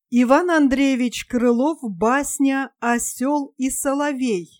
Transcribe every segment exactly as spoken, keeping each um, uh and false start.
Иван Андреевич Крылов, басня «Осел и соловей».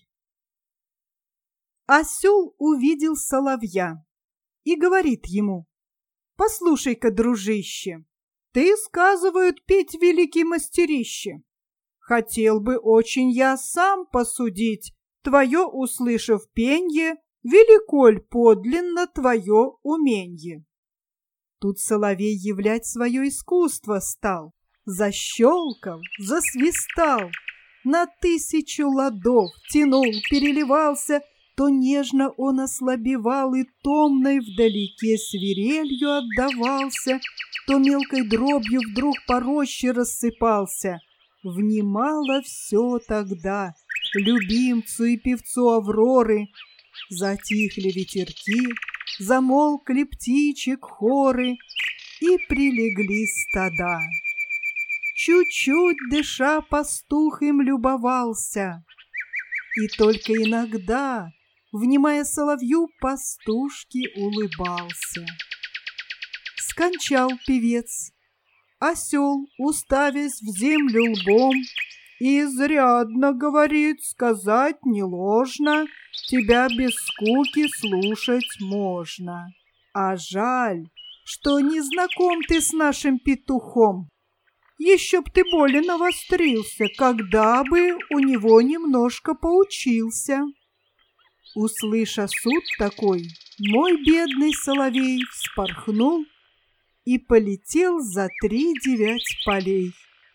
Осел увидел соловья и говорит ему: «Послушай-ка, дружище, ты, сказывают, петь великий мастерище. Хотел бы очень я сам посудить, твое, услышав пенье, велико ль подлинно твое уменье». Тут соловей являть свое искусство стал. Защелкал, засвистал, на тысячу ладов тянул, переливался, то нежно он ослабевал и томной вдалеке свирелью отдавался, то мелкой дробью вдруг по роще рассыпался. Внимало все тогда любимцу и певцу Авроры. Затихли ветерки, замолкли птичек хоры, и прилегли стада. Чуть-чуть дыша, пастух им любовался, и только иногда, внимая соловью, пастушке улыбался. Скончал певец. Осел, уставясь в землю лбом, изрядно говорит, сказать не ложно, тебя без скуки слушать можно. А жаль, что не знаком ты с нашим петухом. Еще б ты более навострился, когда бы у него немножко поучился. Услыша суд такой, мой бедный соловей вспорхнул и полетел за три девять полей.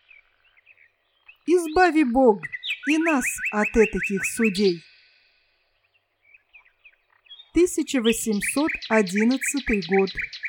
Избави Бог и нас от этаких судей. тысяча восемьсот одиннадцатый год.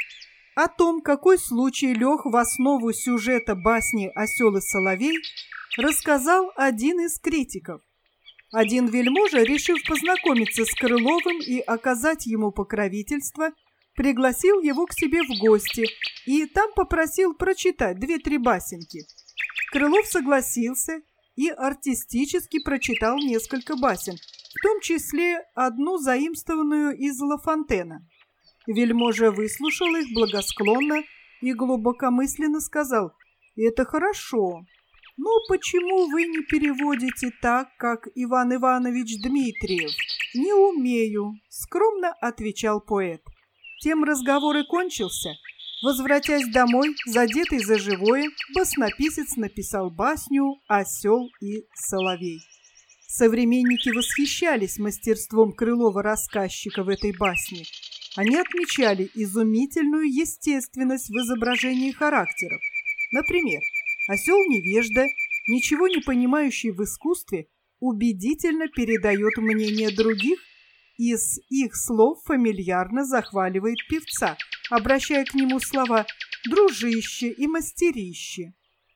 О том, какой случай лег в основу сюжета басни «Осел и соловей», рассказал один из критиков. Один вельможа, решив познакомиться с Крыловым и оказать ему покровительство, пригласил его к себе в гости и там попросил прочитать две-три басенки. Крылов согласился и артистически прочитал несколько басен, в том числе одну заимствованную из Ла Фонтена. Вельможа выслушал их благосклонно и глубокомысленно сказал: «Это хорошо, но почему вы не переводите так, как Иван Иванович Дмитриев?» «Не умею», — скромно отвечал поэт. Тем разговор и кончился. Возвратясь домой, задетый за живое, баснописец написал басню «Осел и соловей». Современники восхищались мастерством Крылова-рассказчика в этой басне. Они отмечали изумительную естественность в изображении характеров. Например, осел-невежда, ничего не понимающий в искусстве, убедительно передает мнение других и с их слов фамильярно захваливает певца, обращая к нему слова «дружище» и «мастерище».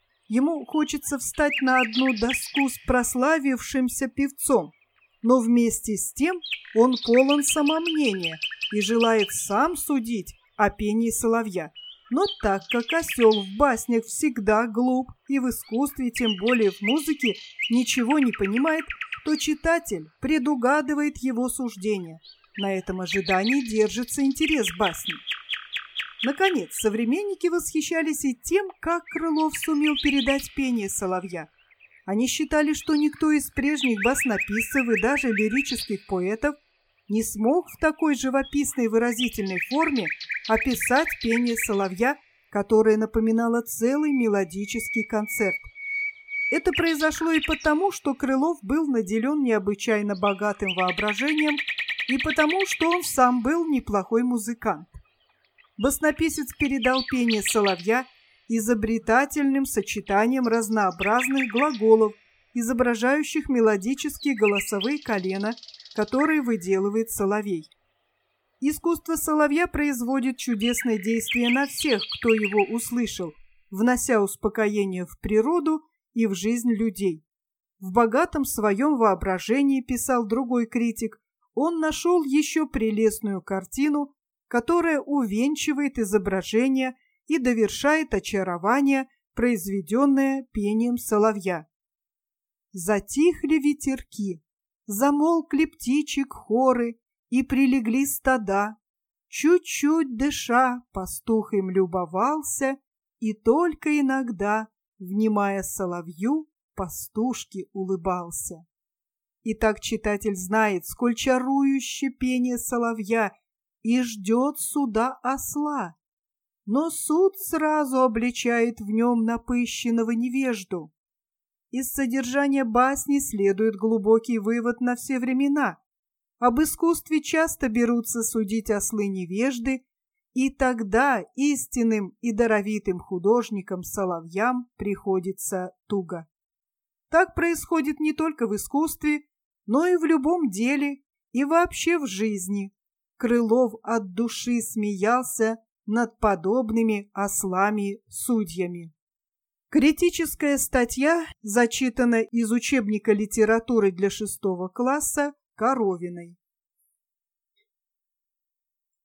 Ему хочется встать на одну доску с прославившимся певцом, но вместе с тем он полон самомнения и желает сам судить о пении соловья. Но так как осел в баснях всегда глуп и в искусстве, тем более в музыке, ничего не понимает, то читатель предугадывает его суждение. На этом ожидании держится интерес басни. Наконец, современники восхищались и тем, как Крылов сумел передать пение соловья. Они считали, что никто из прежних баснописцев и даже лирических поэтов не смог в такой живописной выразительной форме описать пение соловья, которое напоминало целый мелодический концерт. Это произошло и потому, что Крылов был наделен необычайно богатым воображением, и потому, что он сам был неплохой музыкант. Баснописец передал пение соловья изобретательным сочетанием разнообразных глаголов, изображающих мелодические голосовые колена, которые выделывает соловей. Искусство соловья производит чудесное действие на всех, кто его услышал, внося успокоение в природу и в жизнь людей. В богатом своем воображении, писал другой критик, он нашел еще прелестную картину, которая увенчивает изображение и довершает очарование, произведенное пением соловья. Затихли ветерки, замолкли птичек хоры, и прилегли стада. Чуть-чуть дыша, пастух им любовался, и только иногда, внимая соловью, пастушке улыбался. Итак, читатель знает, сколь чарующе пение соловья и ждет суда осла. Но суд сразу обличает в нем напыщенного невежду. Из содержания басни следует глубокий вывод на все времена. Об искусстве часто берутся судить ослы-невежды, и тогда истинным и даровитым художникам-соловьям приходится туго. Так происходит не только в искусстве, но и в любом деле, и вообще в жизни. Крылов от души смеялся над подобными ослами-судьями. Критическая статья зачитана из учебника литературы для шестого класса Коровиной.